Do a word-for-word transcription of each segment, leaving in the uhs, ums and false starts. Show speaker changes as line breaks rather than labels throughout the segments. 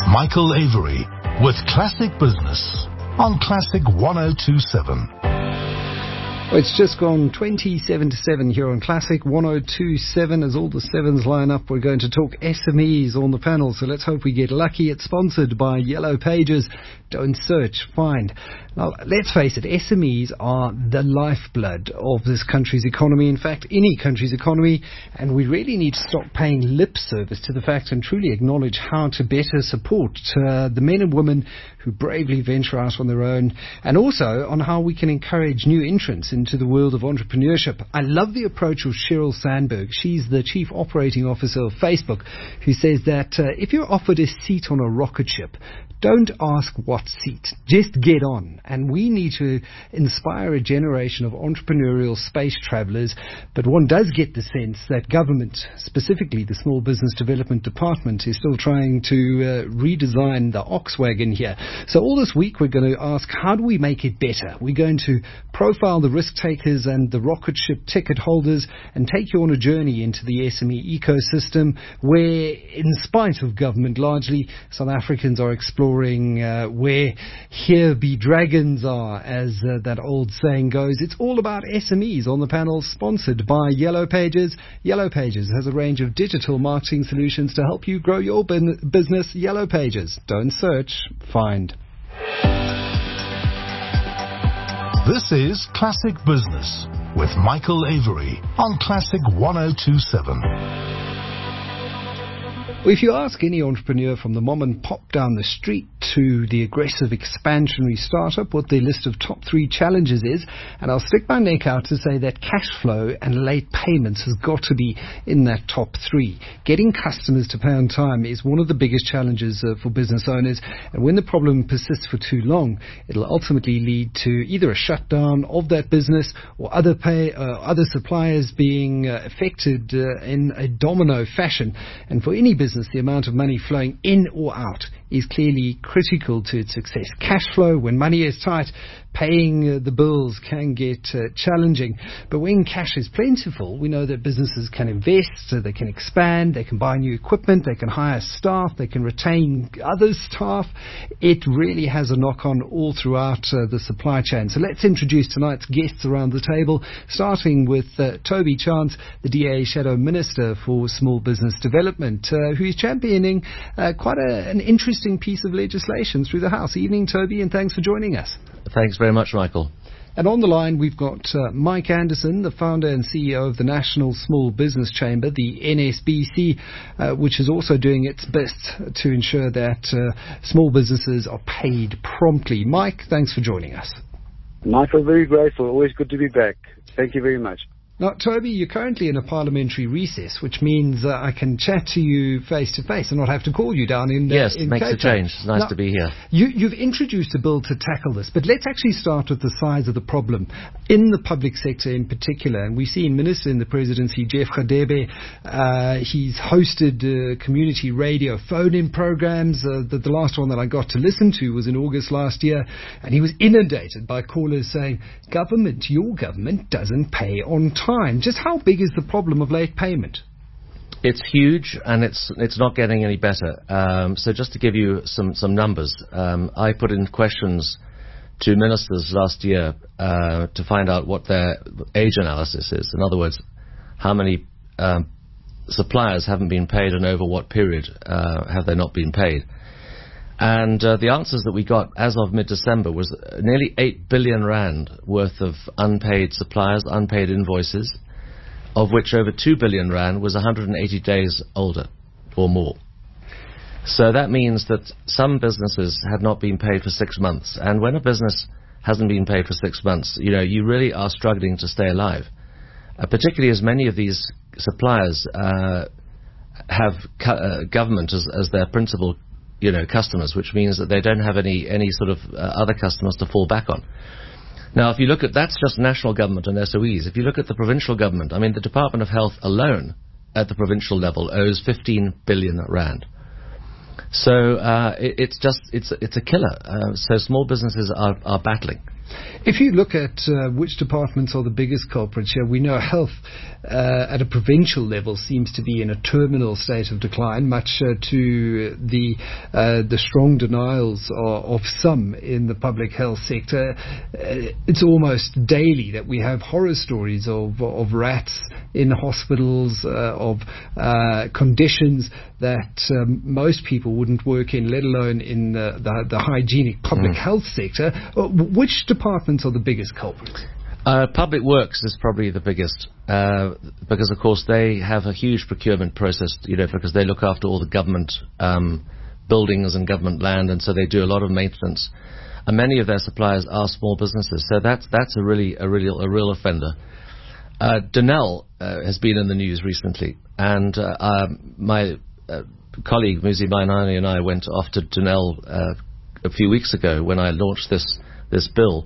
Michael Avery with Classic Business on Classic one oh two point seven.
Well, it's just gone twenty-seven to seven here on Classic one oh two point seven. As all the sevens line up, we're going to talk S M Es on the panel, so let's hope we get lucky. It's sponsored by Yellow Pages. Don't search, find. Now, let's face it, S M Es are the lifeblood of this country's economy, in fact, any country's economy, and we really need to stop paying lip service to the fact and truly acknowledge how to better support uh, the men and women who bravely venture out on their own, and also on how we can encourage new entrants into the world of entrepreneurship. I love the approach of Sheryl Sandberg. She's the Chief Operating Officer of Facebook, who says that uh, if you're offered a seat on a rocket ship, don't ask what seat, just get on. And we need to inspire a generation of entrepreneurial space travelers. But one does get the sense that government, specifically the Small Business Development Department, is still trying to uh, redesign the ox wagon here. So all this week we're going to ask, how do we make it better? We're going to profile the risk takers and the rocket ship ticket holders and take you on a journey into the S M E ecosystem where, in spite of government largely, South Africans are exploring Uh, where here be dragons are, as uh, that old saying goes. It's all about S M Es on the panel, sponsored by Yellow Pages. Yellow Pages has a range of digital marketing solutions to help you grow your bin- business. Yellow Pages. Don't search, find.
This is Classic Business with Michael Avery on Classic one oh two point seven.
Well, if you ask any entrepreneur from the mom and pop down the street to the aggressive expansionary startup what their list of top three challenges is, and I'll stick my neck out to say that cash flow and late payments has got to be in that top three. Getting customers to pay on time is one of the biggest challenges uh, for business owners, and when the problem persists for too long, it'll ultimately lead to either a shutdown of that business or other pay, uh, other suppliers being uh, affected uh, in a domino fashion. And for any business, the amount of money flowing in or out is clearly critical to its success. Cash flow, when money is tight, paying uh, the bills can get uh, challenging. But when cash is plentiful, we know that businesses can invest, so they can expand, they can buy new equipment, they can hire staff, they can retain other staff. It really has a knock-on all throughout uh, the supply chain. So let's introduce tonight's guests around the table, starting with uh, Toby Chance, the D A Shadow Minister for Small Business Development, uh, who is championing uh, quite a, an interesting piece of legislation through the House. Evening, Toby, and thanks for joining us.
Thanks very much, Michael.
And on the line, we've got uh, Mike Anderson, the founder and C E O of the National Small Business Chamber, the N S B C, uh, which is also doing its best to ensure that uh, small businesses are paid promptly. Mike, thanks for joining us.
Michael, very grateful. Always good to be back. Thank you very much.
Now, Toby, you're currently in a parliamentary recess, which means uh, I can chat to you face-to-face and not have to call you down in uh,
Yes,
in
makes
Cape
a change.
Town.
It's nice
now,
to be here.
You, you've introduced a bill to tackle this, but let's actually start with the size of the problem in the public sector in particular. And we've seen Minister in the Presidency, Jeff Radebe, uh, he's hosted uh, community radio phone-in programs. Uh, the, the last one that I got to listen to was in August last year, and he was inundated by callers saying, government, your government doesn't pay on time. Just how big is the problem of late payment?
It's huge, and it's it's not getting any better. Um, so just to give you some, some numbers, um, I put in questions to ministers last year uh, to find out what their age analysis is. In other words, how many um, suppliers haven't been paid and over what period uh, have they not been paid. And uh, the answers that we got as of mid-December was nearly eight billion rand worth of unpaid suppliers, unpaid invoices, of which over two billion rand was one hundred eighty days older or more. So that means that some businesses had not been paid for six months. And when a business hasn't been paid for six months, you know, you really are struggling to stay alive. Uh, particularly as many of these suppliers uh, have cu- uh, government as, as their principal, you know, customers, which means that they don't have any, any sort of uh, other customers to fall back on. Now, if you look at, that's just national government and S O Es. If you look at the provincial government, I mean, the Department of Health alone at the provincial level owes fifteen billion rand. So uh, it, it's just, it's it's a killer. Uh, so small businesses are, are battling.
If you look at uh, which departments are the biggest culprits here, we know health uh, at a provincial level seems to be in a terminal state of decline, much uh, to the uh, the strong denials of, of some in the public health sector. Uh, it's almost daily that we have horror stories of of rats in hospitals, uh, of uh, conditions that um, most people wouldn't work in, let alone in the, the, the hygienic public mm. health sector. Uh, which departments are the biggest culprits?
Uh, public Works is probably the biggest, uh, because of course they have a huge procurement process, you know, because they look after all the government um, buildings and government land, and so they do a lot of maintenance. And many of their suppliers are small businesses, so that's that's a really a real a real offender. Uh, Denel uh, has been in the news recently, and uh, uh, my uh, colleague Muzi Mainani and I went off to Denel uh, a few weeks ago when I launched this this bill,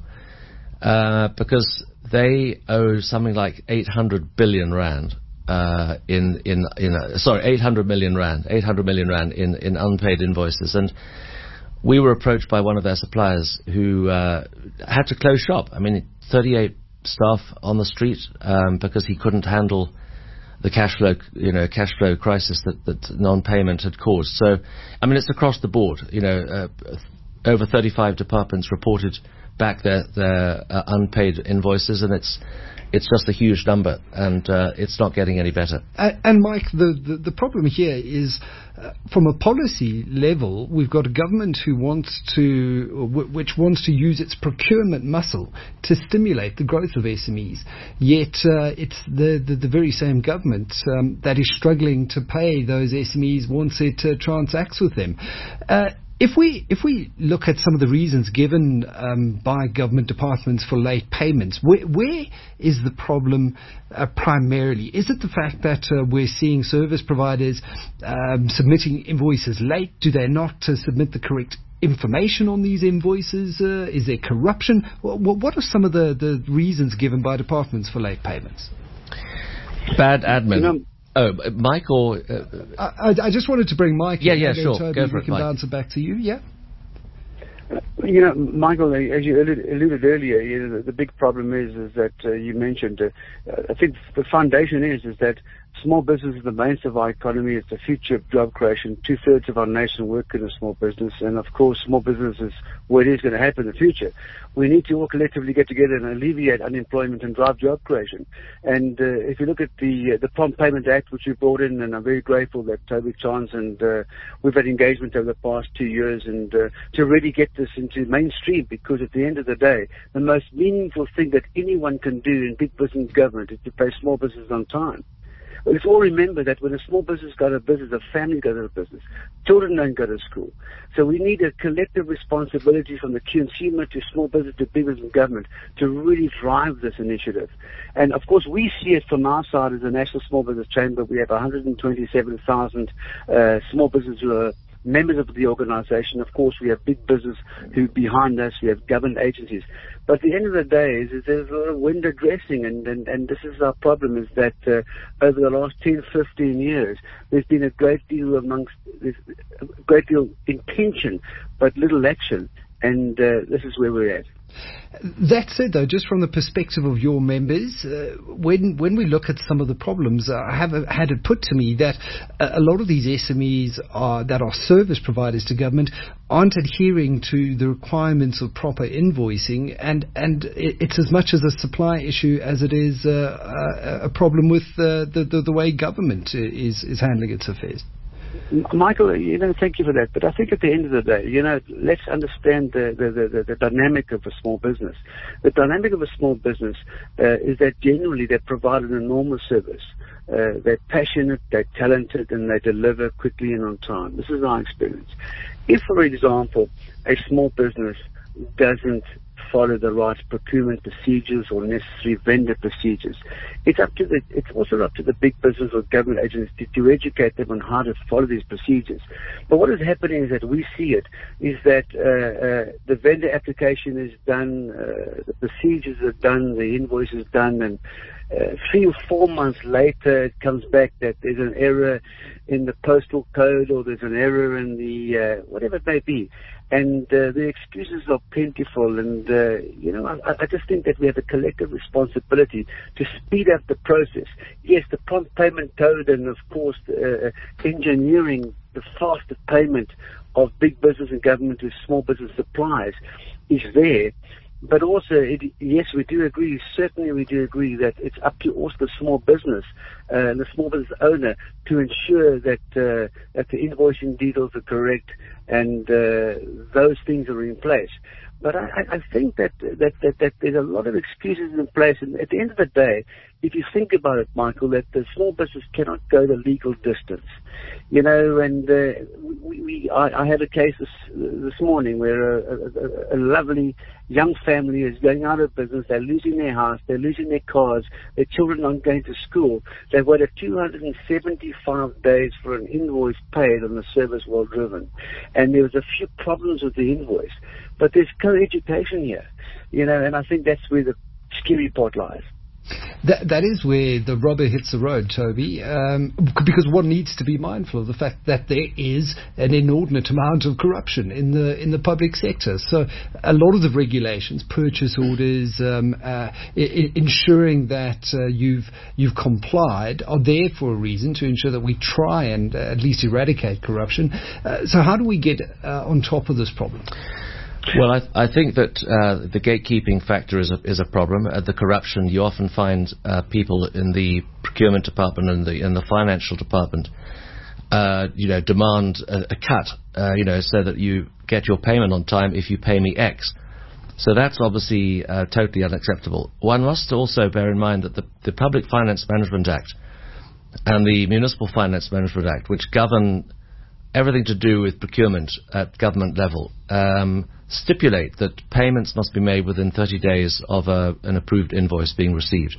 uh, because they owe something like eight hundred billion rand uh, in in in uh, sorry eight hundred million rand eight hundred million rand in in unpaid invoices. And we were approached by one of their suppliers who uh, had to close shop. I mean, thirty-eight staff on the street um, because he couldn't handle the cash flow, you know, cash flow crisis that, that non-payment had caused. So, I mean, it's across the board. You know, uh, over thirty-five departments reported back their their uh, unpaid invoices, and it's it's just a huge number, and uh, it's not getting any better.
And, and Mike, the, the, the problem here is, uh, from a policy level, we've got a government who wants to, w- which wants to use its procurement muscle to stimulate the growth of S M Es. Yet uh, it's the, the the very same government um, that is struggling to pay those S M Es once it uh, transacts with them. Uh, If we if we look at some of the reasons given um, by government departments for late payments, where, where is the problem uh, primarily? Is it the fact that uh, we're seeing service providers um, submitting invoices late? Do they not uh, submit the correct information on these invoices? Uh, is there corruption? What, what are some of the, the reasons given by departments for late payments?
Bad admin.
You know,
Oh, Mike, or... Uh,
I, I just wanted to bring Mike
yeah,
in.
Yeah,
yeah,
sure.
Toby,
Go for
we
it,
can
Mike.
bounce it back to you, yeah?
You know, Michael, as you alluded earlier, you know, the, the big problem is is that uh, you mentioned. Uh, I think the foundation is is that small business is the mainstay of our economy. It's the future of job creation. Two thirds of our nation work in a small business, and of course, small business is where it is going to happen in the future. We need to all collectively get together and alleviate unemployment and drive job creation. And uh, if you look at the uh, the Prompt Payment Act, which we brought in, and I'm very grateful that Toby Chance and uh, we've had engagement over the past two years, and uh, to really get this into mainstream, because at the end of the day, the most meaningful thing that anyone can do in big business government is to pay small businesses on time. Let's all remember that when a small business goes out of business, a family goes out of business. Children don't go to school. So we need a collective responsibility from the consumer to small business to big business government to really drive this initiative. And of course, we see it from our side as a National Small Business Chamber. We have one hundred twenty-seven thousand uh, small businesses who are members of the organization. Of course, we have big business who behind us. We have government agencies. But at the end of the day, is, is there's a lot of window dressing, and, and, and this is our problem, is that uh, over the last ten, fifteen years, there's been a great deal amongst, there's a great deal intention, but little action, and uh, this is where we're at.
That said, though, just from the perspective of your members, uh, when when we look at some of the problems, uh, I have uh, had it put to me that uh, a lot of these S M Es are, that are service providers to government aren't adhering to the requirements of proper invoicing, and, and it's as much as a supply issue as it is uh, a, a problem with uh, the, the, the way government is, is handling its affairs.
Michael, you know, thank you for that. But I think at the end of the day, you know, let's understand the, the, the, the dynamic of a small business. The dynamic of a small business uh, is that generally they provide an enormous service. Uh, they're passionate, they're talented, and they deliver quickly and on time. This is our experience. If, for example, a small business doesn't follow the right procurement procedures or necessary vendor procedures, it's up to the it's also up to the big business or government agencies to, to educate them on how to follow these procedures. But what is happening is that we see it is that uh, uh, the vendor application is done, uh, the procedures are done, the invoice is done, and uh, three or four months later, it comes back that there's an error in the postal code, or there's an error in the uh, whatever it may be. And uh, the excuses are plentiful, and, uh, you know, I, I just think that we have a collective responsibility to speed up the process. Yes, the prompt payment code and, of course, uh, engineering the faster payment of big business and government to small business suppliers is there. But also, it, yes, we do agree, certainly we do agree that it's up to also the small business uh, and the small business owner to ensure that uh, that the invoicing details are correct and uh, those things are in place. But I, I think that, that, that, that there's a lot of excuses in place, and at the end of the day, if you think about it, Michael, that the small business cannot go the legal distance, you know. And uh, we, we I, I had a case this, this morning where a, a, a lovely young family is going out of business. They're losing their house, they're losing their cars, their children aren't going to school. They've waited two hundred seventy-five days for an invoice paid on the service well driven, and there was a few problems with the invoice. But there's co-education here, you know, and I think that's where the scary part lies.
That, that is where the rubber hits the road, Toby, um, because one needs to be mindful of the fact that there is an inordinate amount of corruption in the in the public sector. So a lot of the regulations, purchase orders, um, uh, I- ensuring that uh, you've you've complied, are there for a reason, to ensure that we try and uh, at least eradicate corruption. Uh, so how do we get uh, on top of this problem?
Well, I, I think that uh, the gatekeeping factor is a, is a problem. Uh, the corruption, you often find uh, people in the procurement department and the in the financial department, uh, you know, demand a, a cut, uh, you know, so that you get your payment on time if you pay me X. So that's obviously uh, totally unacceptable. One must also bear in mind that the, the Public Finance Management Act and the Municipal Finance Management Act, which govern everything to do with procurement at government level, um, stipulate that payments must be made within thirty days of a, an approved invoice being received.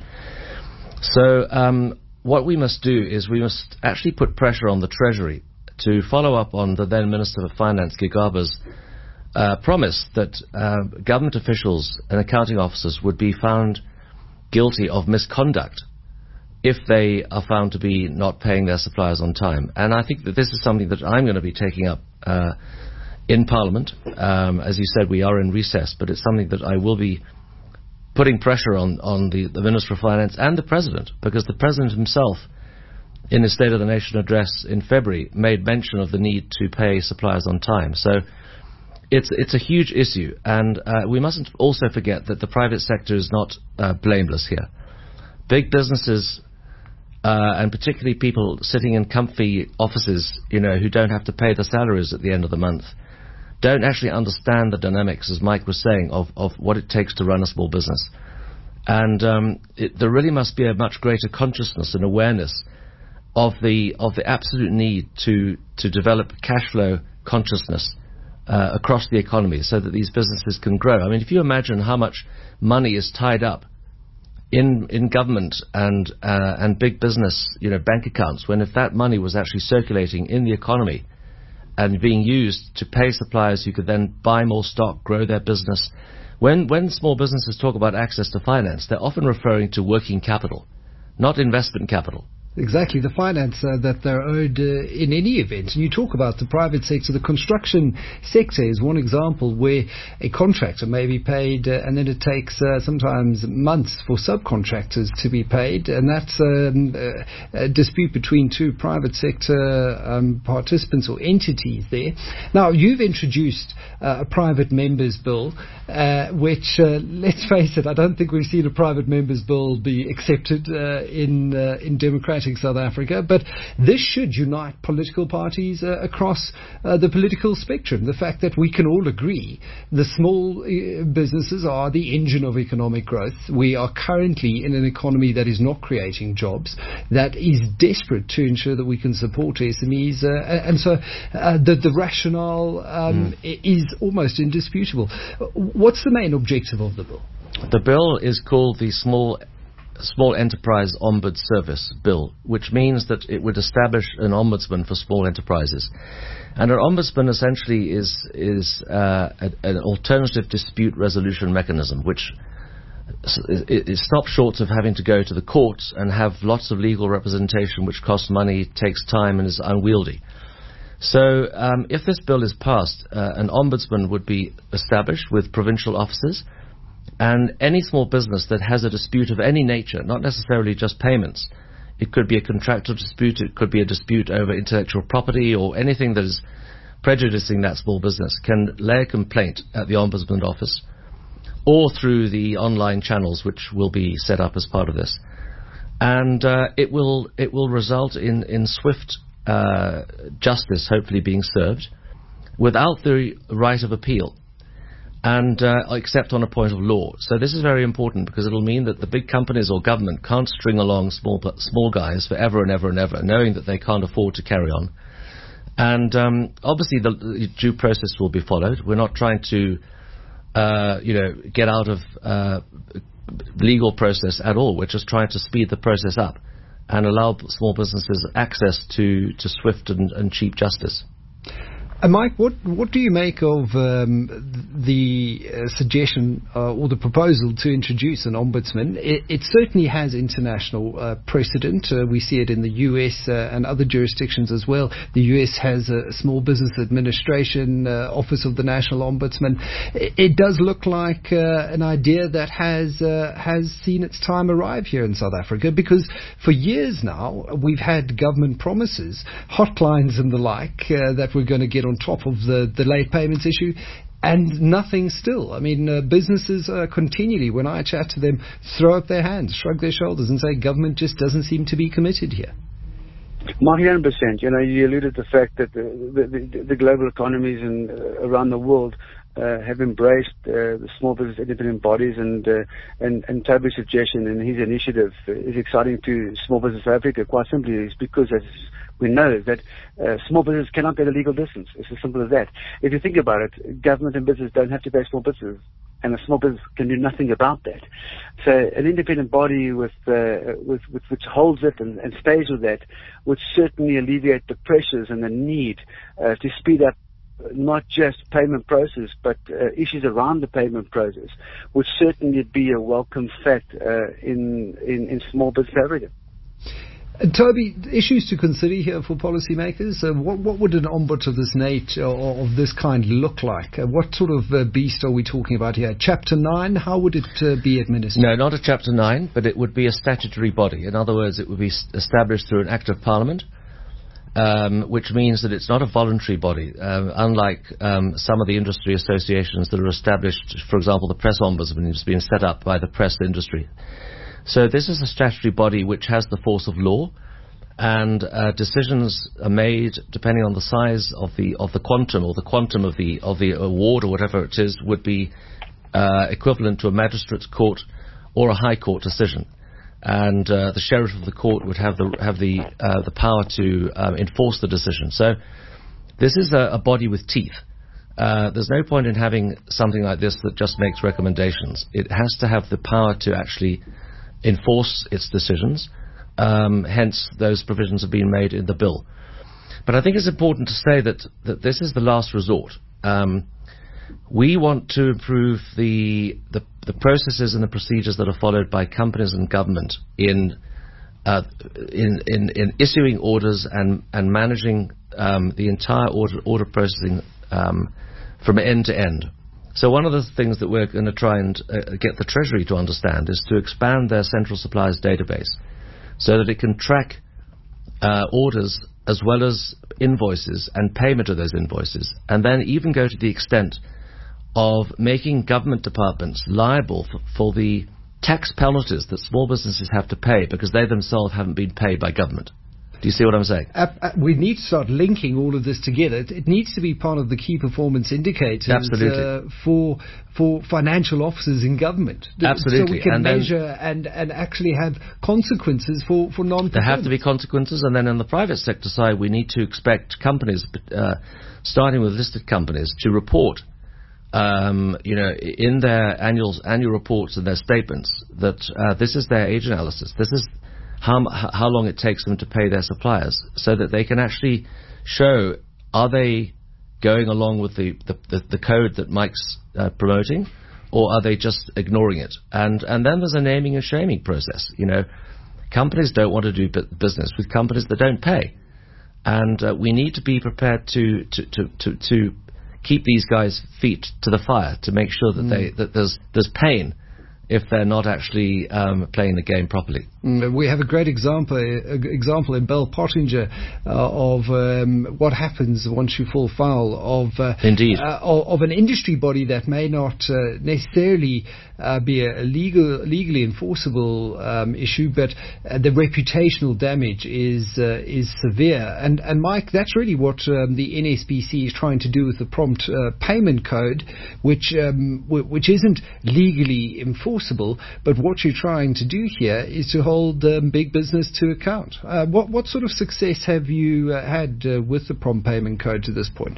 So um, what we must do is we must actually put pressure on the Treasury to follow up on the then Minister of Finance, Gigaba's, uh, promise that uh, government officials and accounting officers would be found guilty of misconduct if they are found to be not paying their suppliers on time. And I think that this is something that I'm going to be taking up uh, in Parliament. Um, as you said, we are in recess, but it's something that I will be putting pressure on, on the, the Minister of Finance and the President, because the President himself, in his State of the Nation address in February, made mention of the need to pay suppliers on time. So it's it's a huge issue, and uh, we mustn't also forget that the private sector is not uh, blameless here. Big businesses, Uh, and particularly people sitting in comfy offices, you know, who don't have to pay the salaries at the end of the month, don't actually understand the dynamics, as Mike was saying, of, of what it takes to run a small business. And um, it, there really must be a much greater consciousness and awareness of the of the absolute need to to develop cash flow consciousness uh, across the economy, so that these businesses can grow. I mean, if you imagine how much money is tied up in in government and uh, and big business, you know, bank accounts, when if that money was actually circulating in the economy and being used to pay suppliers who could then buy more stock, grow their business. When when small businesses talk about access to finance, they're often referring to working capital, not investment capital.
Exactly, the finance uh, that they're owed uh, in any event. And you talk about the private sector. The construction sector is one example where a contractor may be paid uh, and then it takes uh, sometimes months for subcontractors to be paid, and that's um, a dispute between two private sector um, participants or entities there. Now, you've introduced uh, a private members bill, uh, which, uh, let's face it, I don't think we've seen a private members bill be accepted uh, in uh, in democratic South Africa, but this should unite political parties uh, across uh, the political spectrum. The fact that we can all agree the small uh, businesses are the engine of economic growth. We are currently in an economy that is not creating jobs, that is desperate to ensure that we can support S M Es, uh, and so uh, the, the rationale um, mm. is almost indisputable. What's the main objective of the bill?
The bill is called the Small Small Enterprise Ombud Service Bill, which means that it would establish an ombudsman for small enterprises. And an ombudsman essentially is is uh, a, an alternative dispute resolution mechanism, which it, it stops short of having to go to the courts and have lots of legal representation, which costs money, takes time, and is unwieldy. So um, if this bill is passed, uh, an ombudsman would be established with provincial offices, and any small business that has a dispute of any nature, not necessarily just payments, it could be a contractual dispute, it could be a dispute over intellectual property or anything that is prejudicing that small business, can lay a complaint at the Ombudsman office or through the online channels which will be set up as part of this. And uh, it will it will result in, in swift uh, justice hopefully being served without the right of appeal, and uh, except on a point of law. So this is very important because it'll mean that the big companies or government can't string along small small guys forever and ever and ever, knowing that they can't afford to carry on. And um, obviously the, the due process will be followed. We're not trying to, uh, you know, get out of uh, legal process at all. We're just trying to speed the process up and allow small businesses access to, to swift and, and cheap justice.
Uh, Mike, what what do you make of um, the uh, suggestion uh, or the proposal to introduce an ombudsman? It, it certainly has international uh, precedent. Uh, we see it in the U S uh, and other jurisdictions as well. The U S has a Small Business Administration uh, Office of the National Ombudsman. It, it does look like uh, an idea that has uh, has seen its time arrive here in South Africa, because for years now we've had government promises, hotlines and the like, uh, that we're going to get on top of the, the late payments issue, and nothing still. I mean, uh, businesses uh, continually, when I chat to them, throw up their hands, shrug their shoulders and say government just doesn't seem to be committed here.
one hundred percent. You know, you alluded to the fact that the, the, the, the global economies and uh, around the world uh, have embraced uh, the small business independent bodies, and uh, and and Toby's suggestion and his initiative is exciting to Small Business South Africa. Quite simply, is because as we know that uh, small business cannot go the legal distance. It's as simple as that. If you think about it, government and business don't have to pay small businesses, and a small business can do nothing about that. So an independent body with, uh, with, with which holds it and, and stays with that would certainly alleviate the pressures and the need uh, to speed up not just payment process, but uh, issues around the payment process would certainly be a welcome fact uh, in, in, in small business Africa.
Uh, Toby, issues to consider here for policymakers. Uh, what, what would an ombudsman of this nature or of this kind look like? Uh, what sort of uh, beast are we talking about here? Chapter nine? How would it uh, be administered?
No, not a Chapter nine, but it would be a statutory body. In other words, it would be established through an Act of Parliament, um, which means that it's not a voluntary body, um, unlike um, some of the industry associations that are established. For example, the Press Ombudsman has been set up by the press industry. So this is a statutory body which has the force of law, and uh, decisions are made depending on the size of the of the quantum or the quantum of the of the award or whatever it is would be uh, equivalent to a magistrate's court or a high court decision, and uh, the sheriff of the court would have the have the uh, the power to um, enforce the decision. So this is a, a body with teeth. Uh, there's no point in having something like this that just makes recommendations. It has to have the power to actually enforce its decisions. Um, hence, those provisions have been made in the bill. But I think it's important to say that, that this is the last resort. Um, we want to improve the, the the processes and the procedures that are followed by companies and government in uh, in, in in issuing orders and and managing um, the entire order order processing um, from end to end. So one of the things that we're going to try and uh, get the Treasury to understand is to expand their central suppliers database so that it can track uh, orders as well as invoices and payment of those invoices, and then even go to the extent of making government departments liable for, for the tax penalties that small businesses have to pay because they themselves haven't been paid by government. Do you see what I'm saying?
Uh, uh, we need to start linking all of this together. It, it needs to be part of the key performance indicators uh, for for financial officers in government.
Absolutely.
So we can
and
measure and, and actually have consequences for, for non-performance.
There have to be consequences, and then on the private sector side, we need to expect companies, uh, starting with listed companies, to report Um, you know, in their annual annual reports and their statements that uh, this is their age analysis. This is how how long it takes them to pay their suppliers, so that they can actually show, are they going along with the the, the, the code that Mike's uh, promoting, or are they just ignoring it? And and then there's a naming and shaming process. You know, companies don't want to do business with companies that don't pay, and uh, we need to be prepared to to, to, to to keep these guys' feet to the fire to make sure that mm. they that there's there's pain if they're not actually um, playing the game properly.
Mm, we have a great example example in Bell Pottinger uh, of um, what happens once you fall foul of uh,
Indeed.
Uh, of, of an industry body that may not uh, necessarily uh, be a legal, legally enforceable um, issue, but uh, the reputational damage is uh, is severe. And and Mike, that's really what um, the N S B C is trying to do with the prompt uh, payment code, which um, w- which isn't legally enforceable, but what you're trying to do here is to hold um, big business to account. Uh, what what sort of success have you uh, had uh, with the prompt payment code to this point?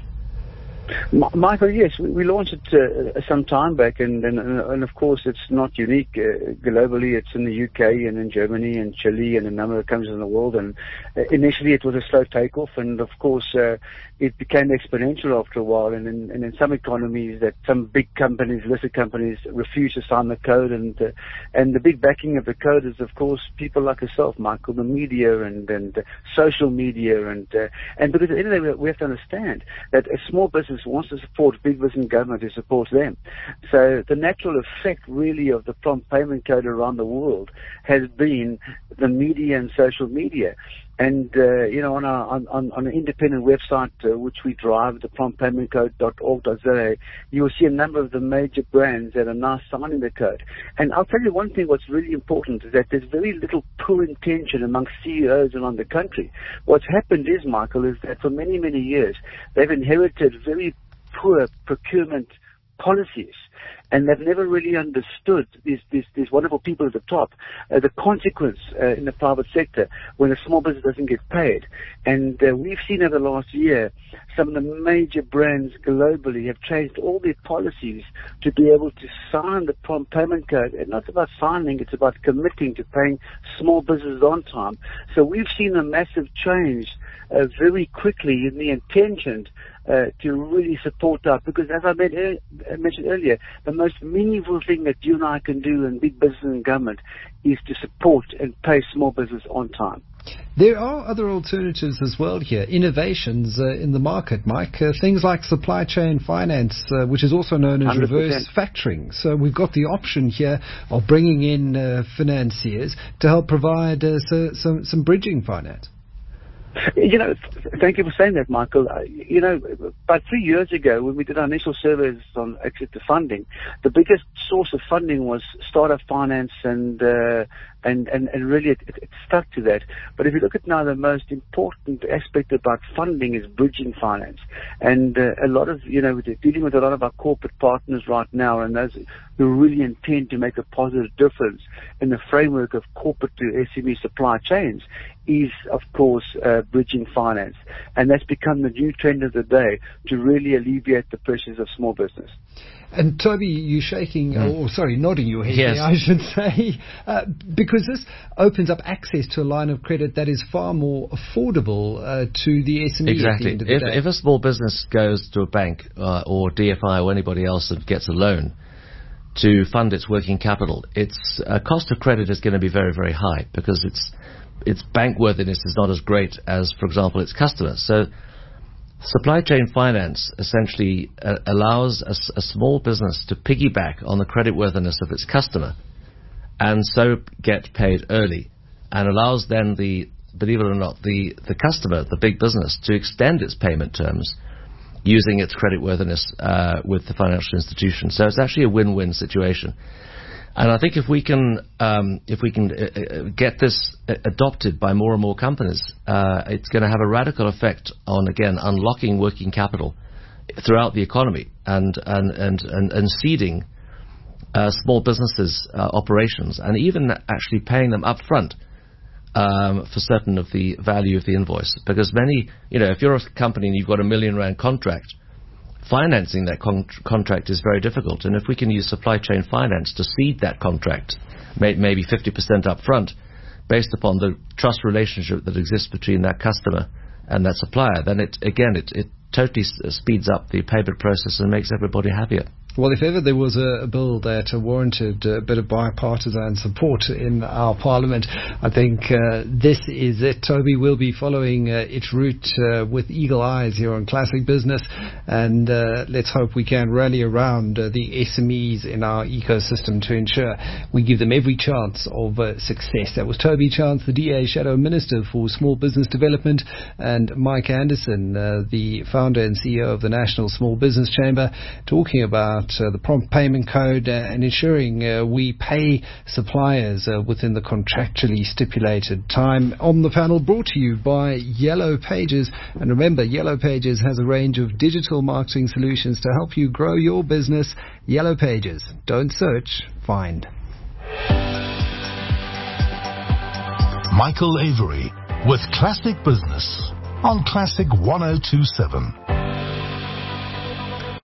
Michael, yes, we, we launched it uh, some time back, and, and and of course it's not unique uh, globally. It's in the U K and in Germany and Chile and a number of countries in the world. And uh, initially it was a slow takeoff, and of course uh, it became exponential after a while. And in, and in some economies, that some big companies, listed companies, refuse to sign the code, and uh, and the big backing of the code is of course people like yourself, Michael, the media and and uh, social media, and uh, and because at the end of the day we have to understand that a small business wants to support big business and government who supports them. So the natural effect really of the prompt payment code around the world has been the media and social media. And, uh, you know, on, our, on, on, on an independent website uh, which we drive, the prompt payment code dot org dot z a, you will see a number of the major brands that are now signing the code. And I'll tell you one thing what's really important is that there's very little poor intention among C E Os around the country. What's happened is, Michael, is that for many, many years, they've inherited very poor procurement policies, and they've never really understood these these, these wonderful people at the top, uh, the consequence uh, in the private sector when a small business doesn't get paid. And uh, we've seen over the last year some of the major brands globally have changed all their policies to be able to sign the prompt payment code. And not about signing, it's about committing to paying small businesses on time. So we've seen a massive change uh, very quickly in the intention Uh, to really support that, because as I mentioned earlier, the most meaningful thing that you and I can do in big business and government is to support and pay small business on time.
There are other alternatives as well here, innovations uh, in the market, Mike. Uh, things like supply chain finance, uh, which is also known as one hundred percent reverse factoring. So we've got the option here of bringing in uh, financiers to help provide uh, so, some, some bridging finance.
You know, thank you for saying that, Michael. Uh, you know, about three years ago, when we did our initial surveys on access to funding, the biggest source of funding was startup finance, and uh, and, and, and really it, it stuck to that. But if you look at now, the most important aspect about funding is bridging finance. And uh, a lot of, you know, we're dealing with a lot of our corporate partners right now, and those who really intend to make a positive difference in the framework of corporate to S M E supply chains is, of course, uh, bridging finance. And that's become the new trend of the day to really alleviate the pressures of small business.
And Toby, you shaking, mm. oh, sorry, nodding your head
yes.
there, I should say, uh, because this opens up access to a line of credit that is far more affordable uh, to the S M E
exactly.
at the end of the
if,
day.
If a small business goes to a bank uh, or D F I or anybody else and gets a loan to fund its working capital, its uh, cost of credit is going to be very, very high, because its its bank worthiness is not as great as, for example, its customers. So supply chain finance essentially uh, allows a, a small business to piggyback on the creditworthiness of its customer and so get paid early, and allows then the, believe it or not, the, the customer, the big business, to extend its payment terms using its creditworthiness uh, with the financial institution. So it's actually a win-win situation. And I think if we can, um, if we can uh, get this adopted by more and more companies, uh, it's going to have a radical effect on, again, unlocking working capital throughout the economy and and and and, and seeding uh, small businesses' uh, operations, and even actually paying them up front um, for certain of the value of the invoice. Because many, you know, if you're a company and you've got a million rand contract, financing that con- contract is very difficult, and if we can use supply chain finance to seed that contract, may- maybe fifty percent up front, based upon the trust relationship that exists between that customer and that supplier, then it again it, it totally s- speeds up the payment process and makes everybody happier.
Well, if ever there was a, a bill that uh, warranted a bit of bipartisan support in our parliament, I think uh, this is it. Toby will be following uh, its route uh, with eagle eyes here on Classic Business, and uh, let's hope we can rally around uh, the S M Es in our ecosystem to ensure we give them every chance of uh, success. That was Toby Chance, the D A Shadow Minister for Small Business Development, and Mike Anderson, uh, the founder and C E O of the National Small Business Chamber, talking about uh, the prompt payment code uh, and ensuring uh, we pay suppliers uh, within the contractually stipulated time. On the panel, brought to you by Yellow Pages. And remember, Yellow Pages has a range of digital marketing solutions to help you grow your business. Yellow Pages. Don't search, find.
Michael Avery with Classic Business on Classic one oh two seven.